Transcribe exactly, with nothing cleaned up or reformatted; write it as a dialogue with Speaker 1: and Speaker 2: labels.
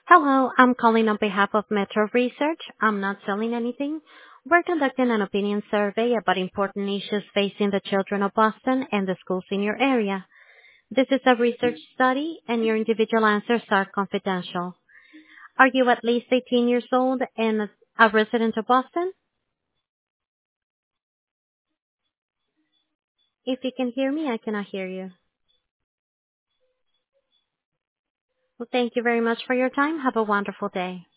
Speaker 1: Hello, I'm calling on behalf of Metro Research. I'm not selling anything. We're conducting an opinion survey about important issues facing the children of Boston and the schools in your area. This is a research study, and your individual answers are confidential. Are you at least eighteen years old and a resident of Boston? If you can hear me, I cannot hear you. Well, thank you very much for your time. Have a wonderful day.